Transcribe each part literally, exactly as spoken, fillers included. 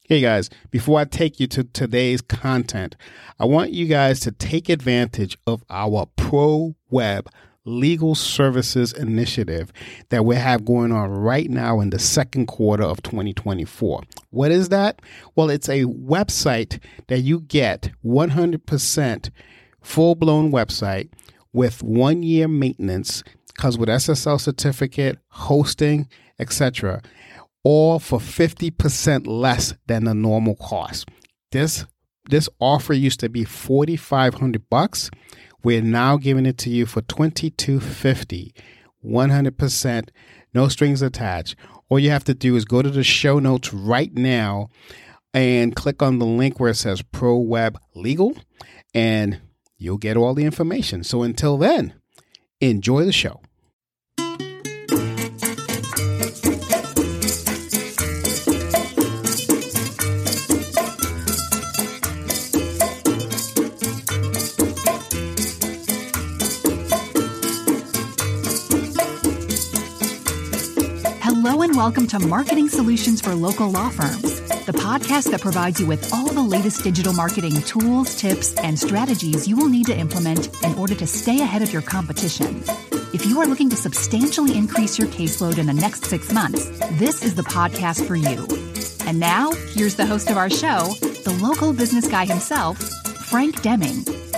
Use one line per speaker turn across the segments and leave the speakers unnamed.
Hey guys, before I take you to today's content, I want you guys to take advantage of our Pro Web Legal Services Initiative that we have going on right now in the second quarter of twenty twenty-four. What is that? Well, it's a website that you get one hundred percent full-blown website with one-year maintenance, comes with S S L certificate, hosting, et cetera, all for fifty percent less than the normal cost. This this offer used to be forty-five hundred bucks. We're now giving it to you for twenty-two fifty, one hundred percent, no strings attached. All you have to do is go to the show notes right now and click on the link where it says Pro Web Legal, and you'll get all the information. So until then, enjoy the show.
Hello and welcome to Marketing Solutions for Local Law Firms, the podcast that provides you with all the latest digital marketing tools, tips, and strategies you will need to implement in order to stay ahead of your competition. If you are looking to substantially increase your caseload in the next six months, this is the podcast for you. And now, here's the host of our show, the local business guy himself, Frank Deming.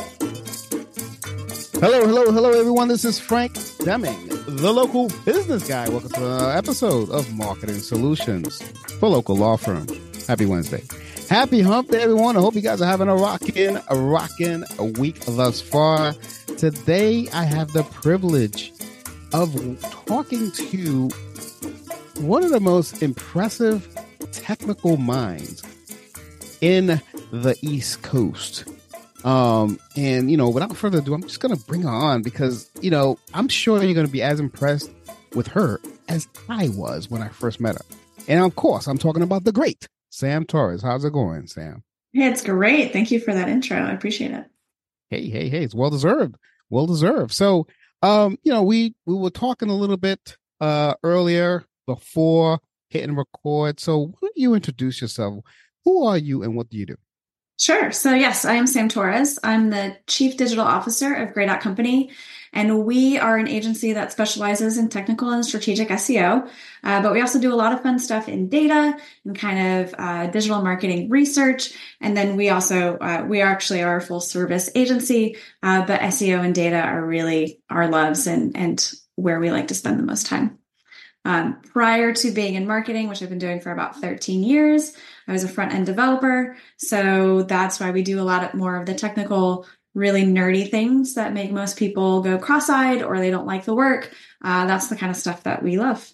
Hello, hello, hello, everyone. This is Frank Deming, the local business guy. Welcome to another episode of Marketing Solutions for Local Law Firms. Happy Wednesday. Happy hump day, everyone. I hope you guys are having a rockin', a rockin' a week thus far. Today, I have the privilege of talking to one of the most impressive technical minds in the East Coast. Um, and, you know, without further ado, I'm just going to bring her on because, you know, I'm sure you're going to be as impressed with her as I was when I first met her. And of course, I'm talking about the great Sam Torres. How's it going, Sam?
Yeah, it's great. Thank you for that intro. I appreciate it.
Hey, hey, hey, it's well deserved. Well deserved. So, um, you know, we, we were talking a little bit, uh, earlier before hitting record. So why don't you introduce yourself? Who are you and what do you do?
Sure. So yes, I am Sam Torres. I'm the Chief Digital Officer of Grey Dot Company, and we are an agency that specializes in technical and strategic S E O, uh, but we also do a lot of fun stuff in data and kind of uh, digital marketing research. And then we also, uh, we actually are a full service agency, uh, but S E O and data are really our loves and, and where we like to spend the most time. Um, prior to being in marketing, which I've been doing for about thirteen years, I was a front-end developer. So that's why we do a lot of more of the technical, really nerdy things that make most people go cross-eyed or they don't like the work. Uh, that's the kind of stuff that we love.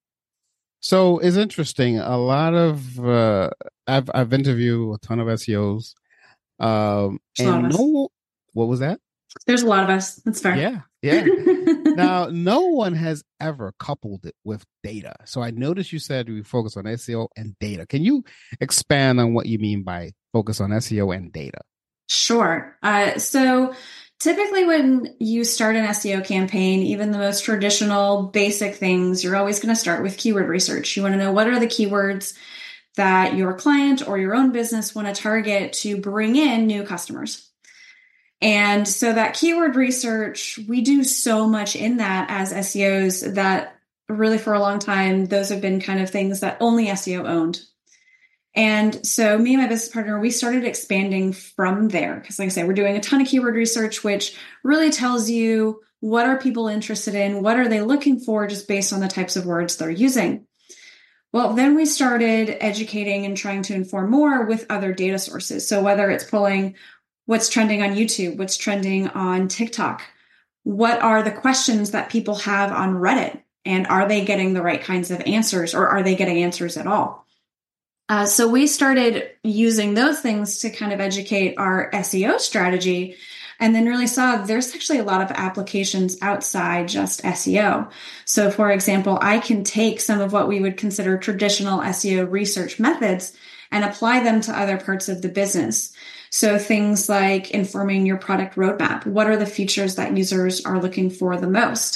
So it's interesting. A lot of, uh, I've, I've interviewed a ton of S E Os. Um, and no, what was that?
There's a lot of us. That's fair.
Yeah. Yeah. Now, no one has ever coupled it with data. So I noticed you said we focus on S E O and data. Can you expand on what you mean by focus on S E O and data?
Sure. Uh, so typically when you start an S E O campaign, even the most traditional basic things, you're always going to start with keyword research. You want to know what are the keywords that your client or your own business want to target to bring in new customers. And so that keyword research, we do so much in that as S E Os that really for a long time, those have been kind of things that only S E O owned. And so me and my business partner, we started expanding from there. Because like I said, we're doing a ton of keyword research, which really tells you what are people interested in? What are they looking for just based on the types of words they're using? Well, then we started educating and trying to inform more with other data sources. So whether it's pulling what's trending on YouTube, what's trending on TikTok, what are the questions that people have on Reddit, and are they getting the right kinds of answers, or are they getting answers at all? Uh, so we started using those things to kind of educate our S E O strategy, and then really saw there's actually a lot of applications outside just S E O. So for example, I can take some of what we would consider traditional S E O research methods and apply them to other parts of the business. So things like informing your product roadmap. What are the features that users are looking for the most?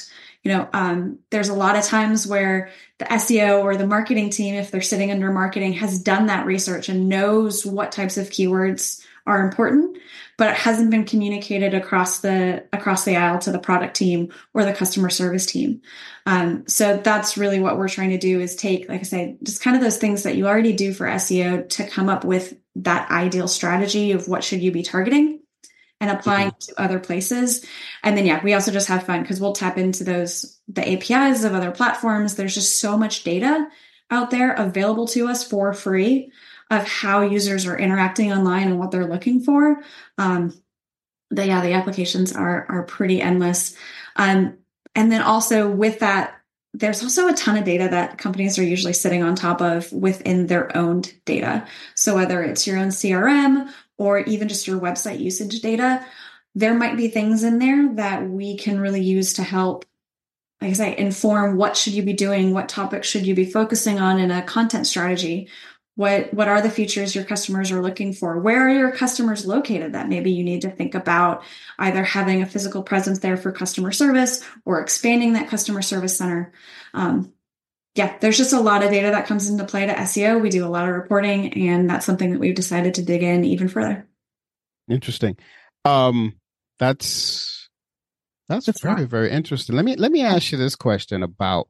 You know, um, there's a lot of times where the S E O or the marketing team, if they're sitting under marketing, has done that research and knows what types of keywords are important, but it hasn't been communicated across the across the aisle to the product team or the customer service team. Um, so that's really what we're trying to do, is take, like I say, just kind of those things that you already do for S E O to come up with that ideal strategy of what should you be targeting and applying mm-hmm. to other places. And then, yeah, we also just have fun because we'll tap into those, the A P Is of other platforms. There's just so much data out there available to us for free of how users are interacting online and what they're looking for. Um, the, yeah, the applications are, are pretty endless. Um, and then also with that, there's also a ton of data that companies are usually sitting on top of within their own data. So whether it's your own C R M or even just your website usage data, there might be things in there that we can really use to help, like I say, inform what should you be doing, what topics should you be focusing on in a content strategy. What what are the features your customers are looking for? Where are your customers located that maybe you need to think about either having a physical presence there for customer service or expanding that customer service center? Um, yeah, there's just a lot of data that comes into play to S E O. We do a lot of reporting, and that's something that we've decided to dig in even further.
Interesting. Um, that's that's, that's very, very interesting. Let me let me ask you this question about,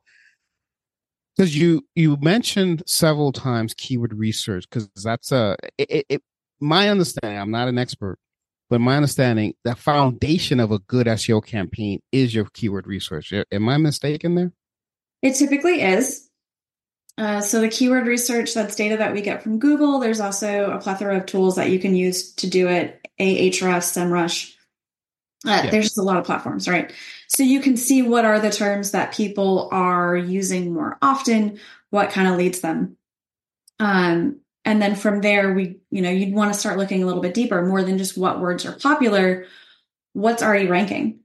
because you you mentioned several times keyword research, because that's a it, it, it my understanding. I'm not an expert, but my understanding, the foundation of a good S E O campaign is your keyword research. Am I mistaken there?
It typically is. Uh, so the keyword research, that's data that we get from Google. There's also a plethora of tools that you can use to do it. Ahrefs, SEMrush. Uh, yeah. There's just a lot of platforms, right? So you can see what are the terms that people are using more often, what kind of leads them. Um, and then from there, we, you know, you'd want to start looking a little bit deeper, more than just what words are popular, what's already ranking.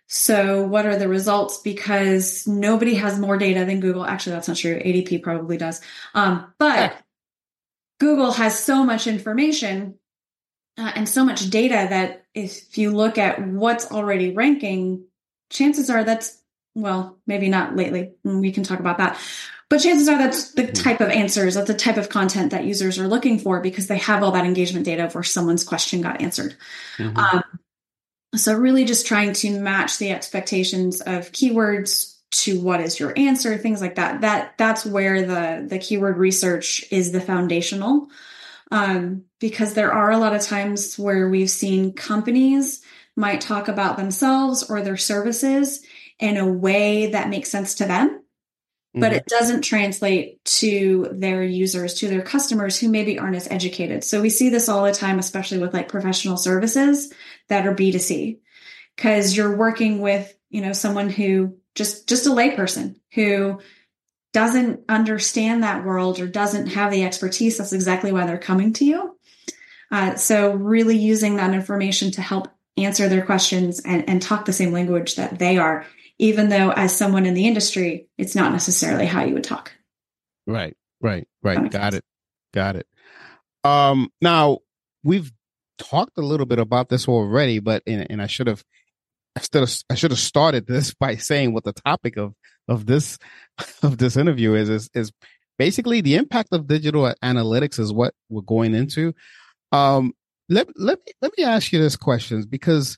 So what are the results? Because nobody has more data than Google. Actually, that's not true. A D P probably does. Um, but yeah. Google has so much information uh, and so much data that if you look at what's already ranking, chances are that's, well, maybe not lately. We can talk about that. But chances are that's the type of answers, that's the type of content that users are looking for because they have all that engagement data where someone's question got answered. Mm-hmm. Um, so really just trying to match the expectations of keywords to what is your answer, things like that. That that's where the, the keyword research is the foundational. Um, because there are a lot of times where we've seen companies might talk about themselves or their services in a way that makes sense to them, mm-hmm. but it doesn't translate to their users, to their customers who maybe aren't as educated. So we see this all the time, especially with like professional services that are B two C, because you're working with, you know, someone who just, just a layperson who doesn't understand that world or doesn't have the expertise. That's exactly why they're coming to you. Uh, so really using that information to help answer their questions and, and talk the same language that they are, even though as someone in the industry, it's not necessarily how you would talk.
Right, right, right. Got it. Got it. Um, now we've talked a little bit about this already, but, and, and I should have, I should have, I should have started this by saying what the topic of, of this, of this interview is, is, is basically the impact of digital analytics is what we're going into. Um, let, let me, let me ask you this question, because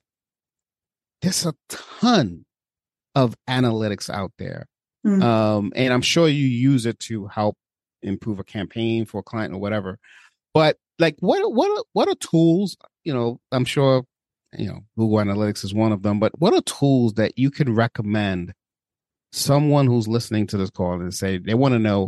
there's a ton of analytics out there. Mm. Um, and I'm sure you use it to help improve a campaign for a client or whatever, but like, what, what, what are tools, you know, I'm sure, you know, Google Analytics is one of them, but what are tools that you can recommend someone who's listening to this call and say they want to know,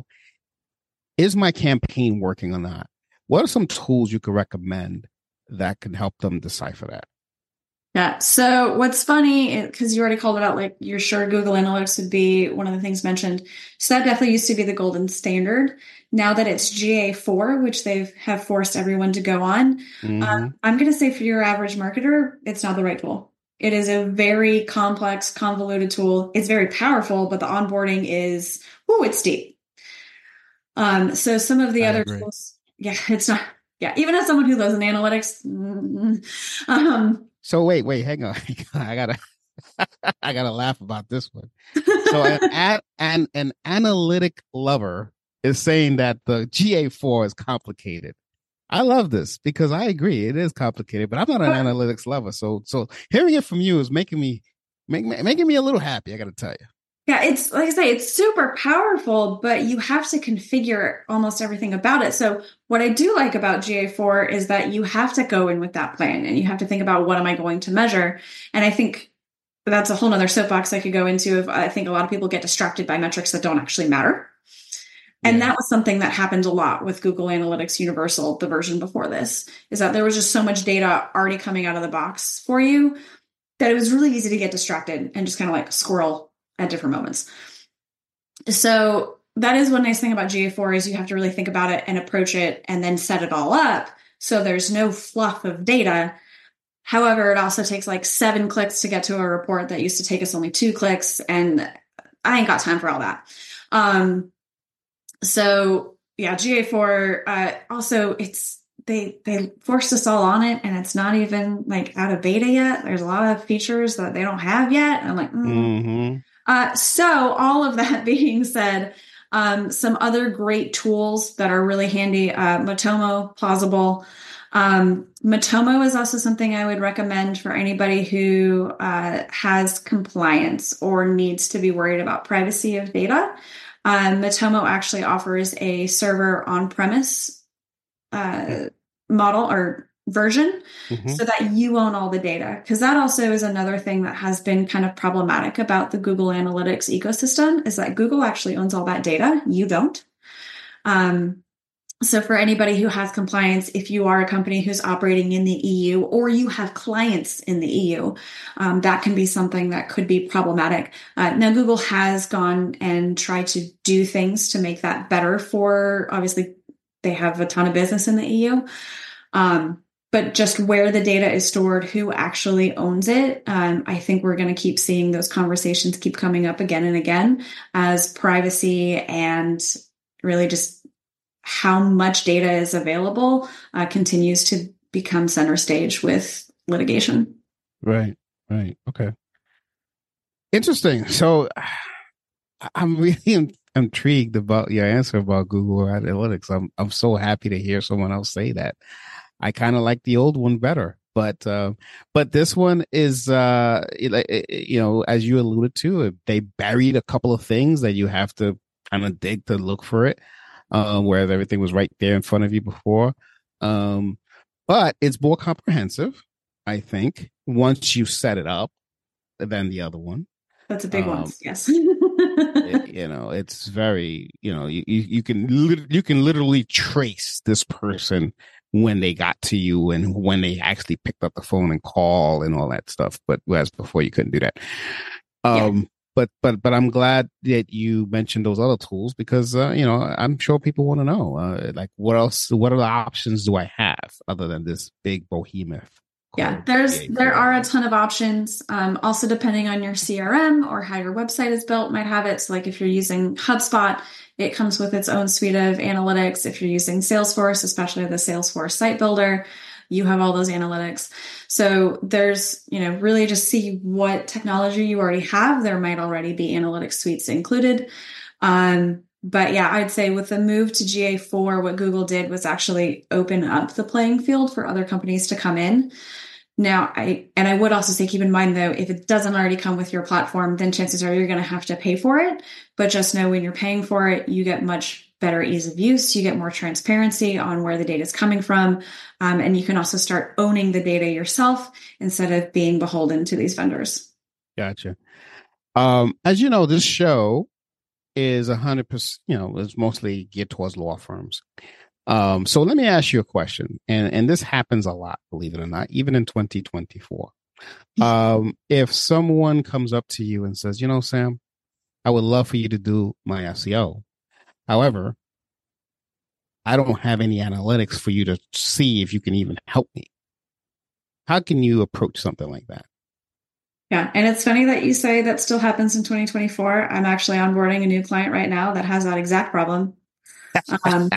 is my campaign working or not? What are some tools you could recommend that can help them decipher that?
Yeah. So what's funny, because you already called it out, like you're sure Google Analytics would be one of the things mentioned. So that definitely used to be the golden standard. Now that it's G A four, which they have forced everyone to go on, mm-hmm. um, I'm going to say for your average marketer, it's not the right tool. It is a very complex, convoluted tool. It's very powerful, but the onboarding is, ooh, it's deep. Um, so some of the I other agree. tools, yeah, it's not, yeah, even as someone who lives in analytics, mm, um,
So wait, wait, hang on. I gotta, I gotta laugh about this one. So an, an an an analytic lover is saying that the G A four is complicated. I love this because I agree it is complicated, but I'm not an analytics lover. So so hearing it from you is making me make, making me a little happy. I got to tell you.
Yeah, it's like I say, it's super powerful, but you have to configure almost everything about it. So what I do like about G A four is that you have to go in with that plan and you have to think about what am I going to measure. And I think that's a whole nother soapbox I could go into. If I think a lot of people get distracted by metrics that don't actually matter. And yeah. That was something that happened a lot with Google Analytics Universal, the version before this, is that there was just so much data already coming out of the box for you that it was really easy to get distracted and just kind of like squirrel at different moments. So that is one nice thing about G A four is you have to really think about it and approach it and then set it all up. So there's no fluff of data. However, it also takes like seven clicks to get to a report that used to take us only two clicks. And I ain't got time for all that. Um, so yeah, G A four, uh, also it's, they, they forced us all on it and it's not even like out of beta yet. There's a lot of features that they don't have yet. I'm like, mm. mm-hmm. uh, so all of that being said, um, some other great tools that are really handy, uh, Matomo, Plausible. Um, Matomo is also something I would recommend for anybody who uh, has compliance or needs to be worried about privacy of data. Um, Matomo actually offers a server on-premise uh, model or version mm-hmm. so that you own all the data. Because that also is another thing that has been kind of problematic about the Google Analytics ecosystem is that Google actually owns all that data. You don't. Um, So for anybody who has compliance, if you are a company who's operating in the E U or you have clients in the E U, um, that can be something that could be problematic. Uh, now, Google has gone and tried to do things to make that better for, obviously, they have a ton of business in the E U. Um, but just where the data is stored, who actually owns it, um, I think we're going to keep seeing those conversations keep coming up again and again as privacy and really just how much data is available uh, continues to become center stage with litigation.
Right, right. Okay. Interesting. So I'm really intrigued about your answer about Google Analytics. I'm I'm so happy to hear someone else say that. I kind of like the old one better, but uh, but this one is, uh, you know, as you alluded to, they buried a couple of things that you have to kind of dig to look for it. Um, whereas everything was right there in front of you before. Um, but it's more comprehensive, I think, once you set it up than the other one.
That's a big um, one, yes.
it, you know, it's very, you know, you, you can you can literally trace this person when they got to you and when they actually picked up the phone and call and all that stuff. But whereas before you couldn't do that. Um, yeah. But but but I'm glad that you mentioned those other tools because uh, you know I'm sure people want to know uh, like what else what other options do I have other than this big behemoth?
Yeah, there's there are a ton of options. Um, also, depending on your C R M or how your website is built, might have it. So, like if you're using HubSpot, it comes with its own suite of analytics. If you're using Salesforce, especially the Salesforce Site Builder, you have all those analytics. So there's, you know, really just see what technology you already have. There might already be analytics suites included. Um, but yeah, I'd say with the move to G A four, what Google did was actually open up the playing field for other companies to come in. Now, I, and I would also say, keep in mind though, if it doesn't already come with your platform, then chances are you're going to have to pay for it. But just know when you're paying for it, you get much better ease of use. You get more transparency on where the data is coming from. Um, and you can also start owning the data yourself instead of being beholden to these vendors.
Gotcha. Um, as you know, this show is a hundred percent, you know, is mostly geared towards law firms. Um, so let me ask you a question. And, and this happens a lot, believe it or not, even in twenty twenty-four. Um, if someone comes up to you and says, you know, Sam, I would love for you to do my S E O. However, I don't have any analytics for you to see if you can even help me. How can you approach something like that?
Yeah. And it's funny that you say that still happens in twenty twenty-four. I'm actually onboarding a new client right now that has that exact problem. Um,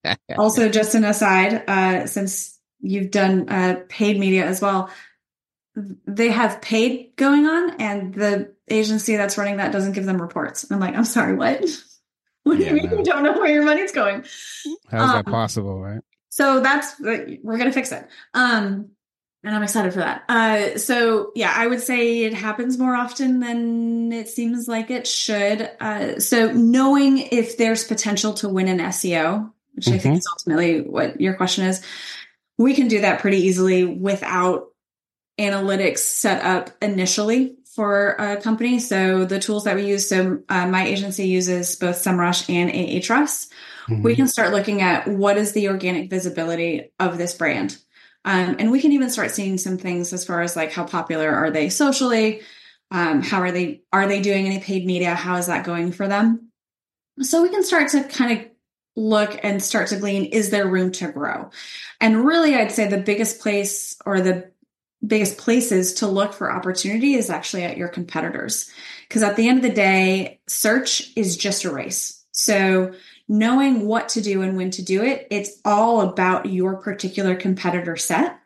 also, just an aside, uh, since you've done uh, paid media as well, they have paid going on, and the agency that's running that doesn't give them reports. I'm like, I'm sorry, what? What do
Yeah,
you mean
no.
you don't know where your money's going?
How's
Um,
that possible, right?
So that's, we're going to fix it. Um, and I'm excited for that. Uh, so yeah, I would say it happens more often than it seems like it should. Uh, so knowing if there's potential to win an S E O, which I think
Mhm.
is ultimately what your question is, we can do that pretty easily without analytics set up initially for a company. So the tools that we use, so uh, my agency uses both SEMrush and Ahrefs.
Mhm.
We can start looking at what is the organic visibility of this brand. Um, and we can even start seeing some things as far as like how popular are they socially? Um, how are they, are they doing any paid media? How is that going for them? So we can start to kind of look and start to glean, is there room to grow? And really, I'd say the biggest place or the biggest places to look for opportunity is actually at your competitors. Because at the end of the day, search is just a race. So knowing what to do and when to do it, it's all about your particular competitor set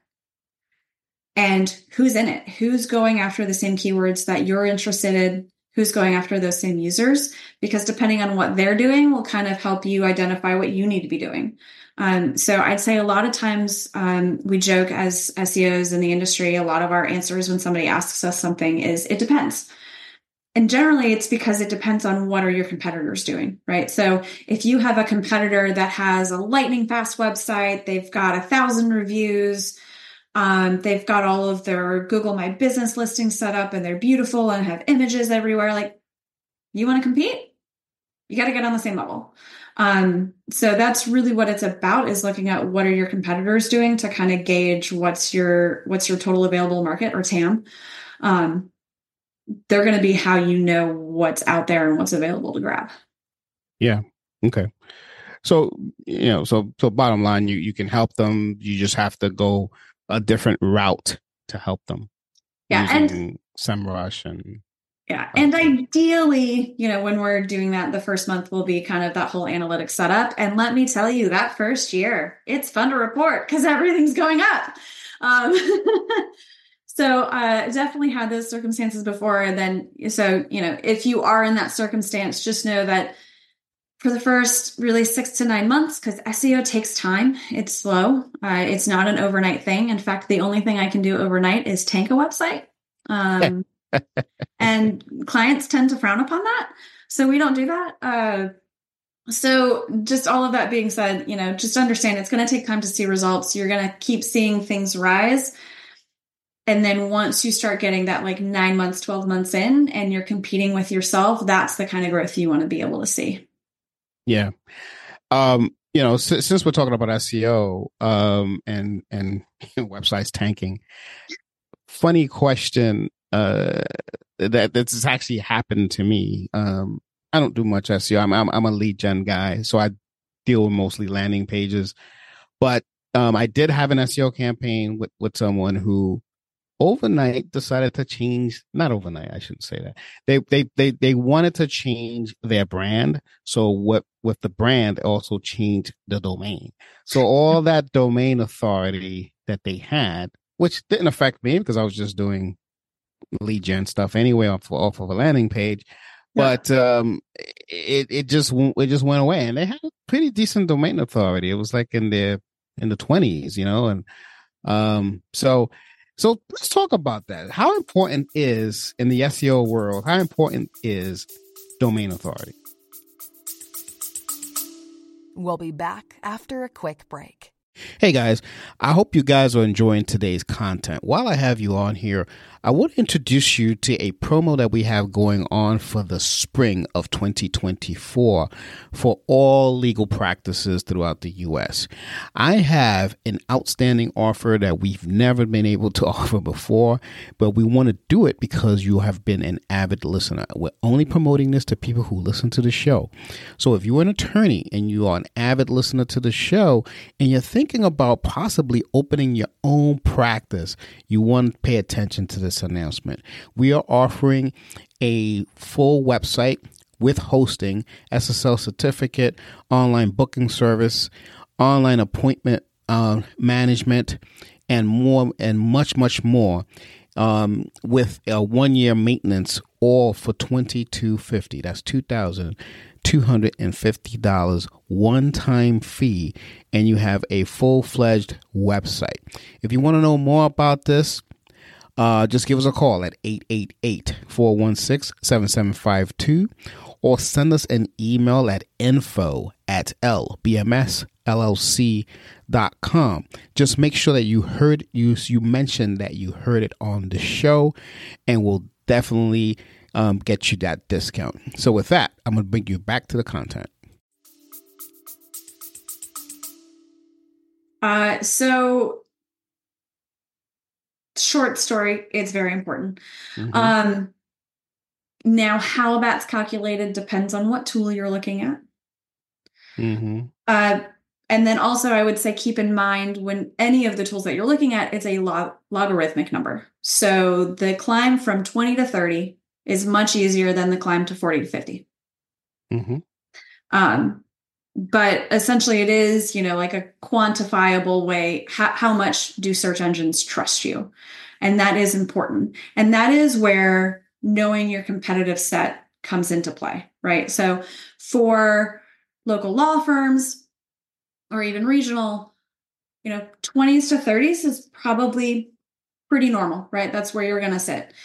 and who's in it, who's going after the same keywords that you're interested in, who's going after those same users, because depending on what they're doing will kind of help you identify what you need to be doing. Um, so I'd say a lot of times um, we joke as S E Os in the industry, a lot of our answers when somebody asks us something is, it depends. And generally it's because it depends on what are your competitors doing, right? So if you have a competitor that has a lightning fast website, they've got a thousand reviews, um, they've got all of their Google My Business listings set up and they're beautiful and have images everywhere. Like, you want to compete? You got to get on the same level. Um, so that's really what it's about, is looking at what are your competitors doing to kind of gauge what's your, what's your total available market, or T A M. Um, they're going to be how you know what's out there and what's available to grab.
Yeah. Okay. So, you know, so, so bottom line, you, you can help them. You just have to go a different route to help them.
Yeah.
Using
And
SEMrush and
yeah. And ideally, you know, when we're doing that, the first month will be kind of that whole analytics setup. And let me tell you, that first year, it's fun to report because everything's going up. Um, so uh, definitely had those circumstances before. And then, so, you know, if you are in that circumstance, just know that for the first really six to nine months, because S E O takes time, it's slow. Uh, it's not an overnight thing. In fact, the only thing I can do overnight is tank a website. Um, and clients tend to frown upon that. So we don't do that. Uh, so just all of that being said, you know, just understand it's going to take time to see results. You're going to keep seeing things rise. And then once you start getting that like nine months, twelve months in and you're competing with yourself, that's the kind of growth you want to be able to see.
Yeah. Um, you know, s- since we're talking about S E O um, and, and websites tanking, funny question. Uh, that this has actually happened to me. Um, I don't do much S E O. I'm, I'm I'm a lead gen guy, so I deal with mostly landing pages. But um, I did have an S E O campaign with with someone who overnight decided to change. Not overnight, I shouldn't say that. They they they they wanted to change their brand. So what with the brand also changed the domain. So all that domain authority that they had, which didn't affect me because I was just doing lead gen stuff anyway off, off of a landing page, but um it it just it just went away, and they had a pretty decent domain authority. It was like in the in the twenties, you know, and um so so let's talk about that. How important is, in the S E O world, how important is domain authority?
We'll be back after a quick break.
Hey guys, I hope you guys are enjoying today's content. While I have you on here, I want to introduce you to a promo that we have going on for the spring of twenty twenty-four for all legal practices throughout the U S. I have an outstanding offer that we've never been able to offer before, but we want to do it because you have been an avid listener. We're only promoting this to people who listen to the show. So if you're an attorney and you are an avid listener to the show and you're thinking about possibly opening your own practice, you want to pay attention to this announcement. We are offering a full website with hosting, S S L certificate, online booking service, online appointment uh, management, and more, and much, much more. um, with a one year maintenance, all for twenty-two fifty. That's two thousand two hundred fifty dollars one time fee, and you have a full fledged website. If you want to know more about this, uh, just give us a call at eight eight eight, four one six, seven seven five two or send us an email at info at l b m s l l c dot com. Just make sure that you heard you you mentioned that you heard it on the show, and we'll definitely um, get you that discount. So with that, I'm going to bring you back to the content.
Uh, so short story, it's very important. Mm-hmm. Um, now, how that's calculated depends on what tool you're looking at. Mm-hmm. Uh, and then also, I would say keep in mind when any of the tools that you're looking at, it's a log- logarithmic number. So the climb from twenty to thirty is much easier than the climb to forty to fifty. Mm-hmm. Um, but essentially, it is, you know, like a quantifiable way. How, how much do search engines trust you? And that is important. And that is where knowing your competitive set comes into play, right? So for local law firms or even regional, you know, twenties to thirties is probably pretty normal, right? That's where you're going to sit.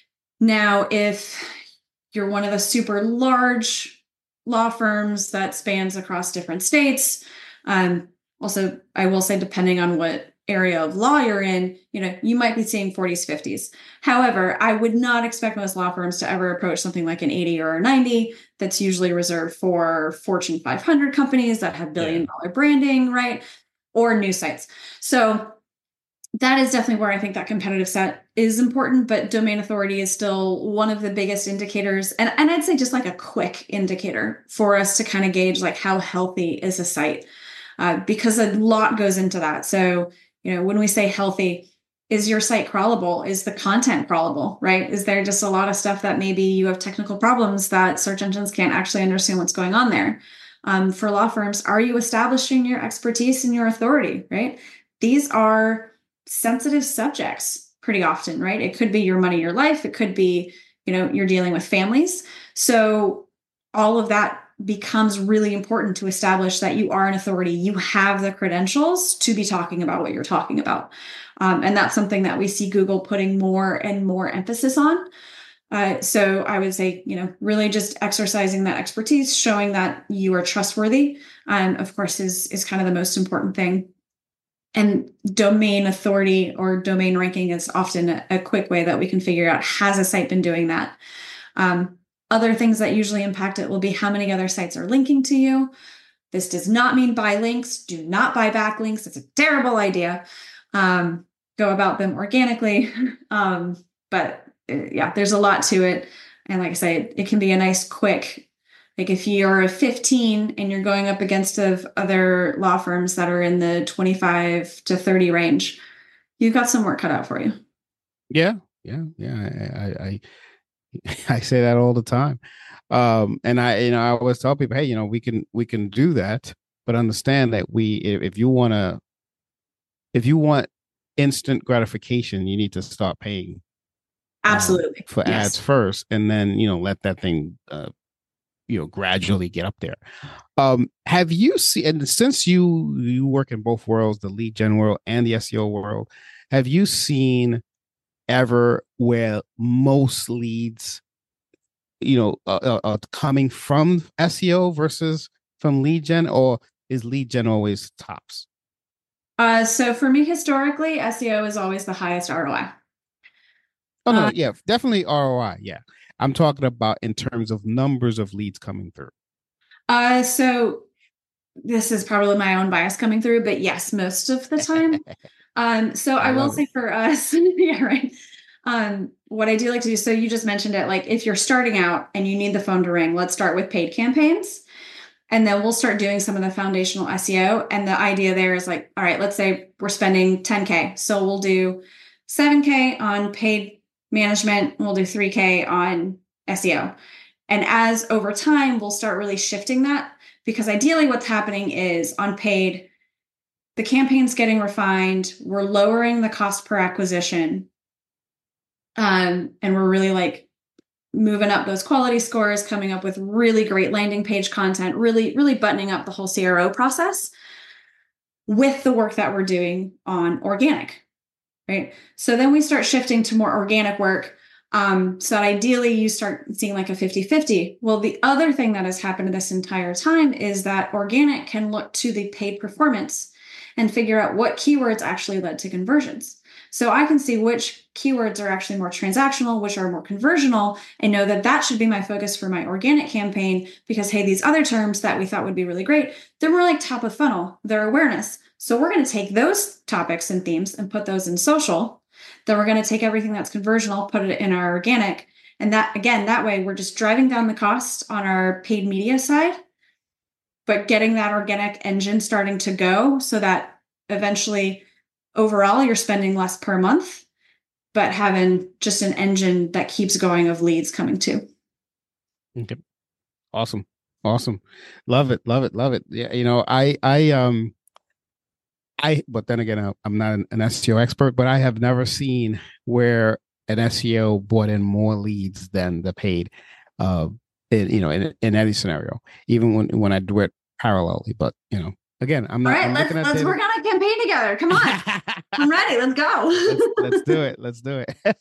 Now, if you're one of the super large law firms that spans across different states, um, also, I will say, depending on what area of law you're in, you know, you might be seeing forties, fifties. However, I would not expect most law firms to ever approach something like an eighty or a ninety. That's usually reserved for Fortune five hundred companies that have billion dollar branding, right? Or news sites. So that is definitely where I think that competitive set is important, but domain authority is still one of the biggest indicators. And, and I'd say just like a quick indicator for us to kind of gauge like how healthy is a site, uh, because a lot goes into that. So, you know, when we say healthy, is your site crawlable? Is the content crawlable, right? Is there just a lot of stuff that maybe you have technical problems that search engines can't actually understand what's going on there? Um, for law firms, are you establishing your expertise and your authority, right? These are sensitive subjects pretty often, right? It could be your money, your life. It could be, you know, you're dealing with families. So all of that becomes really important to establish that you are an authority. You have the credentials to be talking about what you're talking about. Um, and that's something that we see Google putting more and more emphasis on. Uh, so I would say, you know, really just exercising that expertise, showing that you are trustworthy, um, of course, is, is kind of the most important thing. And domain authority or domain ranking is often a, a quick way that we can figure out, has a site been doing that? Um, other things that usually impact it will be how many other sites are linking to you. This does not mean buy links. Do not buy backlinks. It's a terrible idea. Um, go about them organically. um, but uh, yeah, there's a lot to it. And like I say, it, it can be a nice quick, like if you're a fifteen and you're going up against of other law firms that are in the twenty-five to thirty range, you've got some work cut out for you.
Yeah. Yeah. Yeah. I, I, I say that all the time. Um, and I, you know, I always tell people, hey, you know, we can, we can do that, but understand that we, if, if you want to, if you want instant gratification, you need to start paying.
Absolutely.
Um, for yes. ads first, and then, you know, let that thing, uh, you know, gradually get up there. Um, have you seen, and since you, you work in both worlds, the lead gen world and the S E O world, have you seen ever where most leads, you know, uh, uh, coming from S E O versus from lead gen, or is lead gen always tops?
Uh, so for me, historically, S E O is always the highest R O I.
Oh, no, uh, yeah, definitely R O I. Yeah. I'm talking about in terms of numbers of leads coming through.
Uh, so this is probably my own bias coming through, but yes, most of the time. um, so I, I will say it. For us, yeah, right. Um, what I do like to do, so you just mentioned it, like if you're starting out and you need the phone to ring, let's start with paid campaigns. And then we'll start doing some of the foundational S E O. And the idea there is like, all right, let's say we're spending ten K. So we'll do seven K on paid management, and we'll do three K on S E O. And as over time, we'll start really shifting that, because ideally what's happening is on paid, the campaign's getting refined. We're lowering the cost per acquisition. Um, and we're really like moving up those quality scores, coming up with really great landing page content, really, really buttoning up the whole C R O process with the work that we're doing on organic, right? So then we start shifting to more organic work. Um, so that ideally you start seeing like a fifty-fifty. Well, the other thing that has happened this entire time is that organic can look to the paid performance and figure out what keywords actually led to conversions. So I can see which keywords are actually more transactional, which are more conversional, and know that that should be my focus for my organic campaign because, hey, these other terms that we thought would be really great, they're more like top of funnel, they're awareness. So we're going to take those topics and themes and put those in social. Then we're going to take everything that's conversional, put it in our organic. And that, again, that way we're just driving down the cost on our paid media side, but getting that organic engine starting to go so that eventually overall you're spending less per month, but having just an engine that keeps going of leads coming to.
Okay. Awesome. Awesome. Love it. Love it. Love it. Yeah. You know, I, I, um, I, but then again, I'm not an, an S E O expert, but I have never seen where an S E O brought in more leads than the paid, uh, in, you know, in, in any scenario, even when, when I do it parallelly. But, you know, again, I'm not.
All right,
I'm
let's, let's work on a campaign together. Come on. I'm ready. Let's go.
let's, let's do it. Let's do it.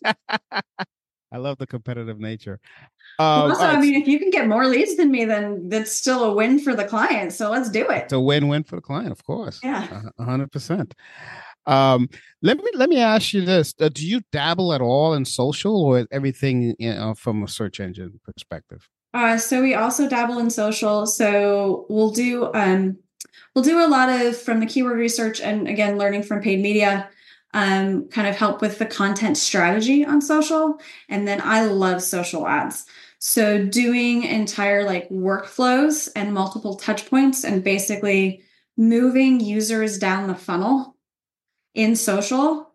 I love the competitive nature. Um,
also,
right.
I mean, if you can get more leads than me, then that's still a win for the client. So let's do it.
It's a win-win for the client, of course.
Yeah,
a hundred percent. Um, let me let me ask you this: uh, do you dabble at all in social, or is everything, you know, from a search engine perspective?
Uh, so we also dabble in social. So we'll do um, we'll do a lot of from the keyword research and again learning from paid media. Um, kind of help with the content strategy on social, and then I love social ads. So doing entire like workflows and multiple touch points and basically moving users down the funnel in social,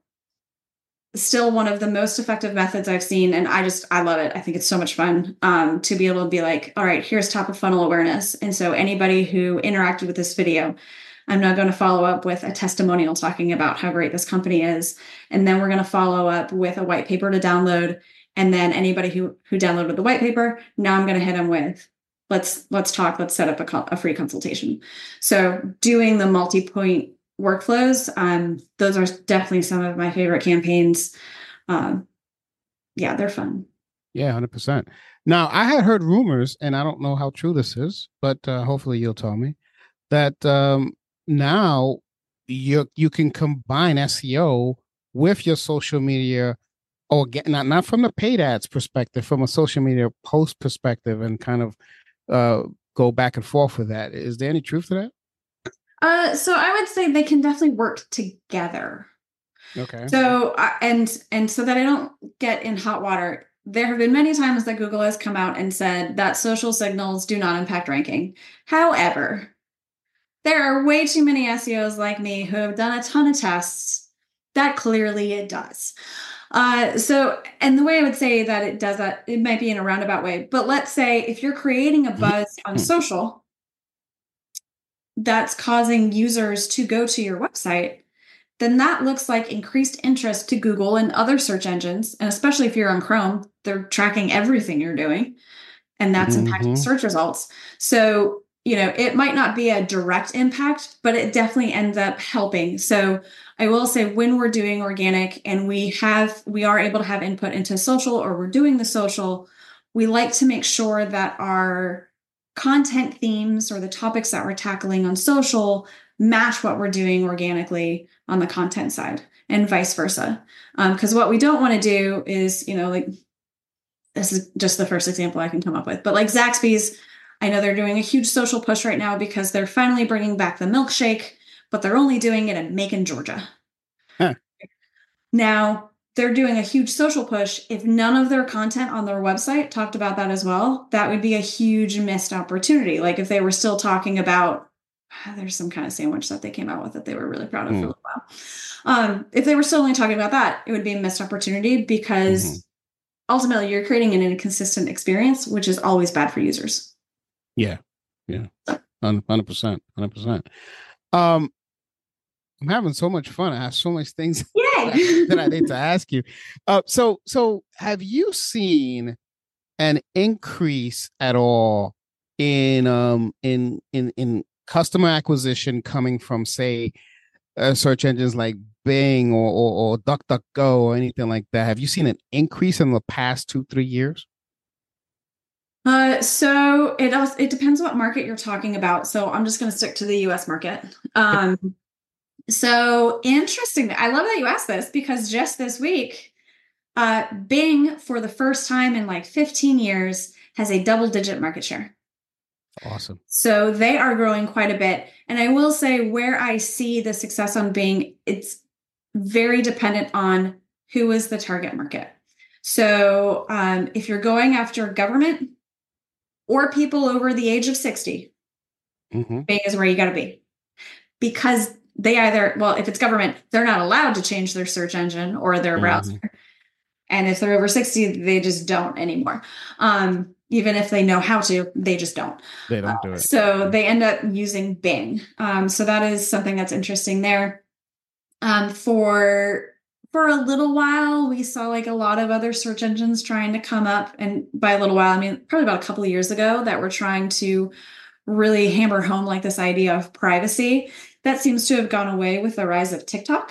still one of the most effective methods I've seen. And I just, I love it. I think it's so much fun um, to be able to be like, all right, here's top of funnel awareness. And so anybody who interacted with this video, I'm now going to follow up with a testimonial talking about how great this company is. And then we're going to follow up with a white paper to download. And then anybody who, who downloaded the white paper, now I'm going to hit them with, let's, let's talk, let's set up a, a free consultation. So doing the multi-point workflows, um, those are definitely some of my favorite campaigns. Um, yeah, they're fun.
Yeah, one hundred percent. Now, I had heard rumors, and I don't know how true this is, but uh, hopefully you'll tell me, that um, now you you can combine S E O with your social media, or get not not from the paid ads perspective, from a social media post perspective, and kind of uh, go back and forth with that. Is there any truth to that?
Uh, so I would say they can definitely work together.
Okay.
So uh, and and so that I don't get in hot water. There have been many times that Google has come out and said that social signals do not impact ranking. However, there are way too many S E Os like me who have done a ton of tests that clearly it does. Uh, so, and the way I would say that it does that, it might be in a roundabout way, but let's say if you're creating a buzz on social that's causing users to go to your website, then that looks like increased interest to Google and other search engines. And especially if you're on Chrome, they're tracking everything you're doing, and that's
mm-hmm.
impacting search results. So, you know, it might not be a direct impact, but it definitely ends up helping. So I will say when we're doing organic and we have, we are able to have input into social, or we're doing the social, we like to make sure that our content themes or the topics that we're tackling on social match what we're doing organically on the content side, and vice versa. Because um, what we don't want to do is, you know, like, this is just the first example I can come up with, but like Zaxby's, I know they're doing a huge social push right now because they're finally bringing back the milkshake, but they're only doing it in Macon, Georgia. Huh. Now, they're doing a huge social push. If none of their content on their website talked about that as well, that would be a huge missed opportunity. Like if they were still talking about, there's some kind of sandwich that they came out with that they were really proud of mm. for a little while. Um, if they were still only talking about that, it would be a missed opportunity because mm-hmm. ultimately you're creating an inconsistent experience, which is always bad for users.
Yeah. Yeah. one hundred percent. one hundred percent. Um, I'm having so much fun. I have so much things
Yay!
that I need to ask you. Uh, so, so have you seen an increase at all in um in in in customer acquisition coming from, say, uh, search engines like Bing or, or or DuckDuckGo or anything like that? Have you seen an increase in the past two three years?
Uh, so it also, it depends what market you're talking about. So I'm just going to stick to the U S market. Um, so interesting. I love that you asked this because just this week, uh, Bing, for the first time in like fifteen years, has a double digit market share.
Awesome.
So they are growing quite a bit. And I will say where I see the success on Bing, it's very dependent on who is the target market. So um, if you're going after government, or people over the age of sixty,
mm-hmm.
Bing is where you got to be. Because they either, well, if it's government, they're not allowed to change their search engine or their
mm-hmm.
browser. And if they're over sixty, they just don't anymore. Um, even if they know how to, they just don't.
They don't do it.
Uh, so they end up using Bing. Um, so that is something that's interesting there. Um, for For a little while, we saw like a lot of other search engines trying to come up. And by a little while, I mean, probably about a couple of years ago, that were trying to really hammer home like this idea of privacy. That seems to have gone away with the rise of TikTok.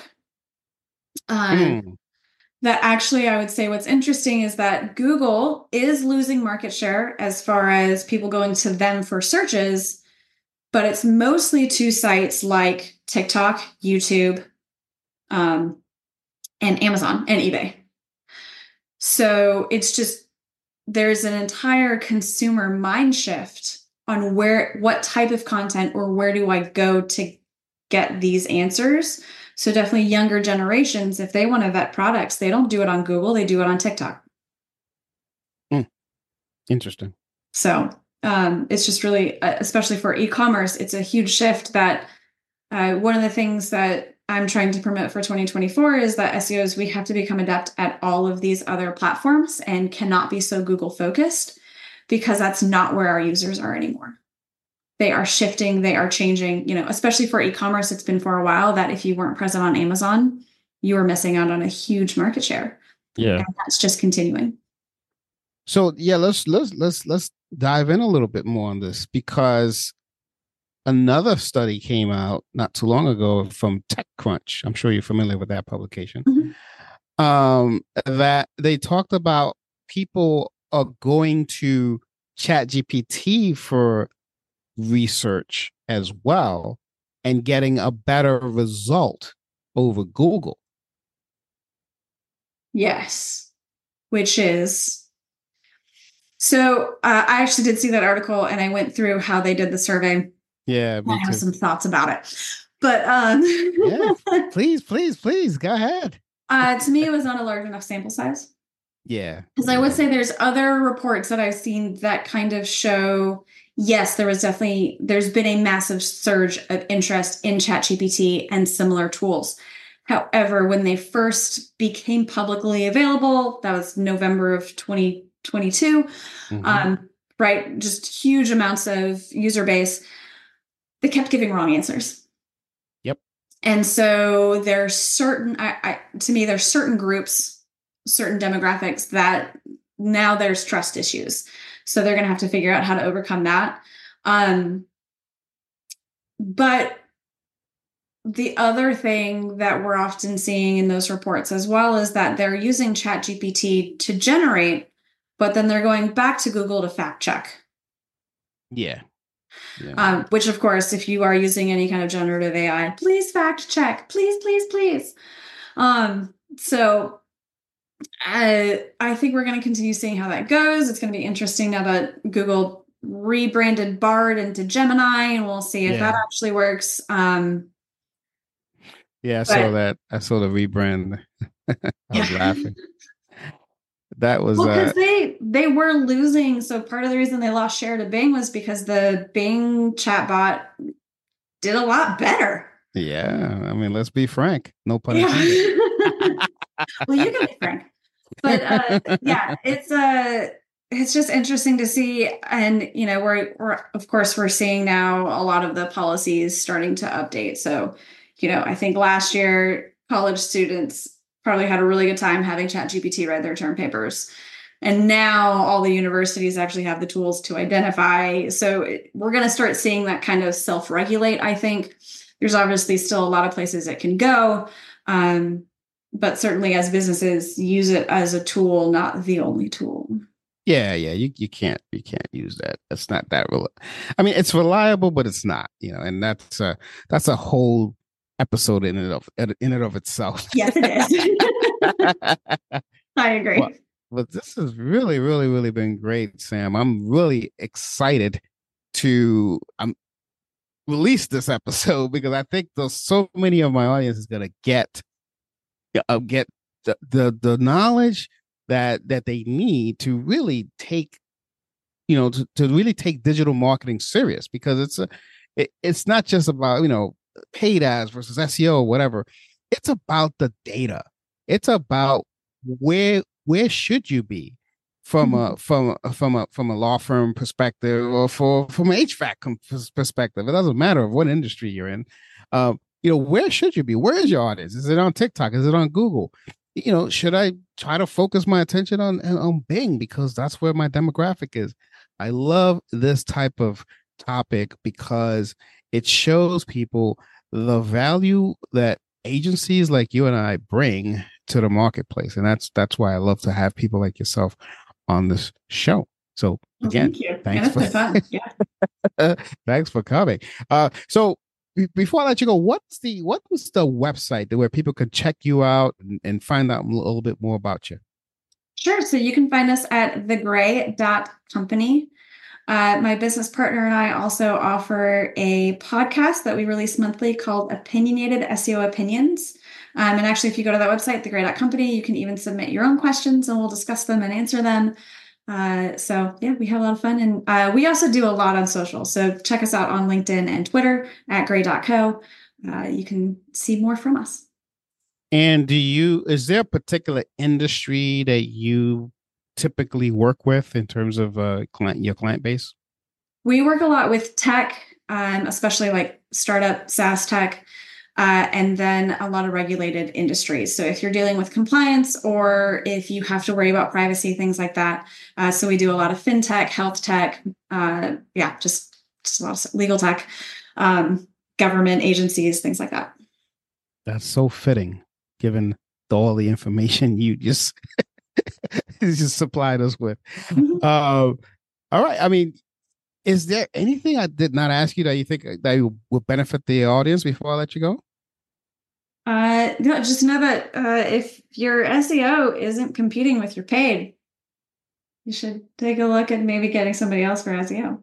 Um, mm. That actually, I would say what's interesting is that Google is losing market share as far as people going to them for searches, but it's mostly to sites like TikTok, YouTube, um, and Amazon and eBay. So it's just, there's an entire consumer mind shift on where, what type of content or where do I go to get these answers. So definitely younger generations, if they want to vet products, they don't do it on Google, they do it on TikTok.
Mm. Interesting.
So um, it's just really, uh, especially for e-commerce, it's a huge shift that uh, one of the things that I'm trying to promote for twenty twenty-four is that S E Os, we have to become adept at all of these other platforms and cannot be so Google focused, because that's not where our users are anymore. They are shifting, they are changing, you know, especially for e-commerce. It's been for a while that if you weren't present on Amazon, you were missing out on a huge market share.
Yeah.
And that's just continuing.
So yeah, let's let's let's let's dive in a little bit more on this, because another study came out not too long ago from TechCrunch. I'm sure you're familiar with that publication. Mm-hmm. Um, that they talked about people are going to ChatGPT for research as well and getting a better result over Google.
Yes, which is... So uh, I actually did see that article and I went through how they did the survey.
Yeah, me
I have
too.
some thoughts about it, but um,
yeah, please, please, please go ahead.
uh, to me, it was not a large enough sample size.
Yeah,
because I would say there's other reports that I've seen that kind of show, yes, there was definitely, there's been a massive surge of interest in ChatGPT and similar tools. However, when they first became publicly available, that was November of twenty twenty-two, mm-hmm. um, right? Just huge amounts of user base. They kept giving wrong answers.
Yep. And
so there's certain, I, I, to me, there's certain groups, certain demographics that now there's trust issues. So they're going to have to figure out how to overcome that. Um, but the other thing that we're often seeing in those reports as well is that they're using ChatGPT to generate, but then they're going back to Google to fact check.
Yeah. Yeah.
Um, which, of course, if you are using any kind of generative A I, please fact check, please, please, please. Um, so uh, I think we're going to continue seeing how that goes. It's going to be interesting now that Google rebranded Bard into Gemini, and we'll see if yeah. that actually works. Um,
yeah, I but, saw that. I saw the rebrand. I was yeah. laughing. That was
well, because
uh,
they they were losing. So part of the reason they lost share to Bing was because the Bing chatbot did a lot better.
Yeah, I mean, let's be frank. No pun intended.
Yeah. Well, you can be frank, but uh, yeah, it's uh it's just interesting to see, and you know, we're we're of course we're seeing now a lot of the policies starting to update. So you know, I think last year college students probably had a really good time having ChatGPT write their term papers. And now all the universities actually have the tools to identify. So it, we're going to start seeing that kind of self-regulate, I think. There's obviously still a lot of places it can go. Um, but certainly as businesses, use it as a tool, not the only tool.
Yeah, yeah, you, you can't you can't use that. It's not that real. I mean, it's reliable, but it's not, you know, and that's a that's a whole episode in and of in and of itself.
Yes, it is. I agree.
Well, but this has really, really, really been great, Sam. I'm really excited to um, release this episode because I think there's so many of my audience is gonna get uh, get the, the the knowledge that that they need to really take, you know, to, to really take digital marketing serious, because it's a it, it's not just about, you know, paid ads versus S E O or whatever. It's about the data. It's about where where should you be from a from a, from a from a law firm perspective, or for from an H V A C perspective. It doesn't matter of what industry you're in. Um, you know, where should you be? Where is your audience? Is it on TikTok? Is it on Google? You know, should I try to focus my attention on on Bing because that's where my demographic is? I love this type of topic because it shows people the value that agencies like you and I bring to the marketplace, and that's that's why I love to have people like yourself on this show. So again,
well, thank you.
thanks
yeah,
for
fun. Yeah.
thanks for coming. Uh, so before I let you go, what's the what was the website where people could check you out and, and find out a little bit more about you?
Sure. So you can find us at the gray dot company. Uh, my business partner and I also offer a podcast that we release monthly called Opinionated S E O Opinions. Um, and actually, if you go to that website, the gray dot company, you can even submit your own questions and we'll discuss them and answer them. Uh, so yeah, we have a lot of fun. And uh, we also do a lot on social. So check us out on LinkedIn and Twitter at gray dot co. Uh, you can see more from us.
And do you, is there a particular industry that you typically work with in terms of uh, client, your client base?
We work a lot with tech, um, especially like startup SaaS tech. Uh, and then a lot of regulated industries. So if you're dealing with compliance or if you have to worry about privacy, things like that. Uh, so we do a lot of fintech, health tech, uh, yeah, just, just a lot of legal tech, um, government agencies, things like that.
That's so fitting, given all the information you just, just supplied us with. Mm-hmm. Uh, all right. I mean, is there anything I did not ask you that you think that would benefit the audience before I let you go?
Uh, no, just know that uh, if your S E O isn't competing with your paid, you should take a look at maybe getting somebody else for S E O.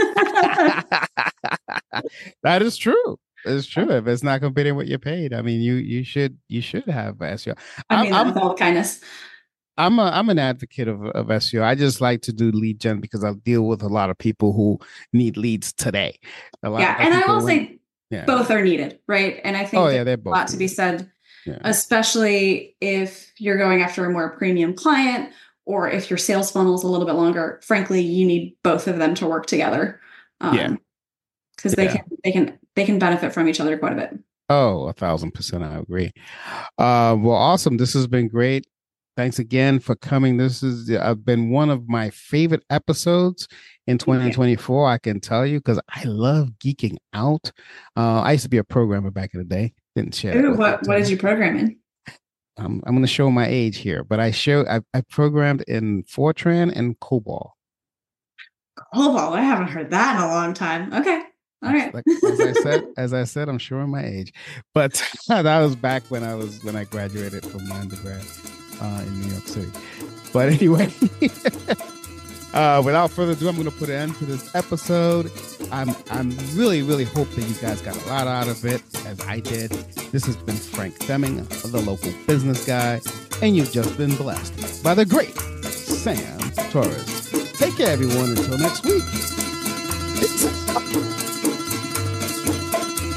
That is true. It's true. If it's not competing with your paid, I mean, you you should you should have S E O.
I mean,
I'm,
with all kindness.
I'm a I'm an advocate of, of S E O. I just like to do lead gen because I deal with a lot of people who need leads today. A lot
yeah, and I will
when,
say yeah. both are needed, right? And I think
oh, yeah, they're both
a lot needed. to be said, yeah. especially if you're going after a more premium client or if your sales funnel is a little bit longer. Frankly, you need both of them to work together. Um, yeah, because they yeah. can they can they can benefit from each other quite a bit.
Oh, a thousand percent, I agree. Uh, well, awesome. This has been great. Thanks again for coming. This has uh, been one of my favorite episodes in twenty twenty-four. I can tell you because I love geeking out. Uh, I used to be a programmer back in the day. Didn't share.
Ooh, what what did you program in?
Um, I'm going to show my age here, but I show I, I programmed in Fortran and COBOL.
COBOL, I haven't heard that in a long time. Okay. All right.
Like, as I said, as I said, I'm showing my age, but that was back when I was when I graduated from my undergrad. Uh, in New York City. But anyway, uh, without further ado, I'm going to put an end to this episode. I'm I'm really, really hope that you guys got a lot out of it, as I did. This has been Frank Deming, the local business guy, and you've just been blessed by the great Sam Torres. Take care, everyone. Until next week.
Thanks for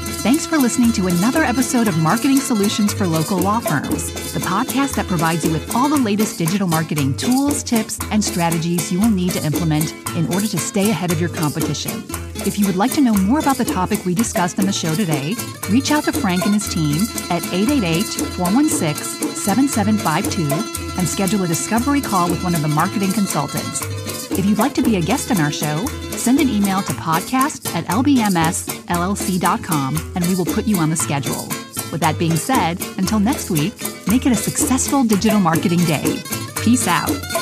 for listening to another episode of Marketing Solutions for Local Law Firms, the podcast that provides you with all the latest digital marketing tools, tips, and strategies you will need to implement in order to stay ahead of your competition. If you would like to know more about the topic we discussed on the show today, reach out to Frank and his team at eight eight eight, four one six, seven seven five two and schedule a discovery call with one of the marketing consultants. If you'd like to be a guest on our show, send an email to podcast at l b m s l l c dot com and we will put you on the schedule. With that being said, until next week, make it a successful digital marketing day. Peace out.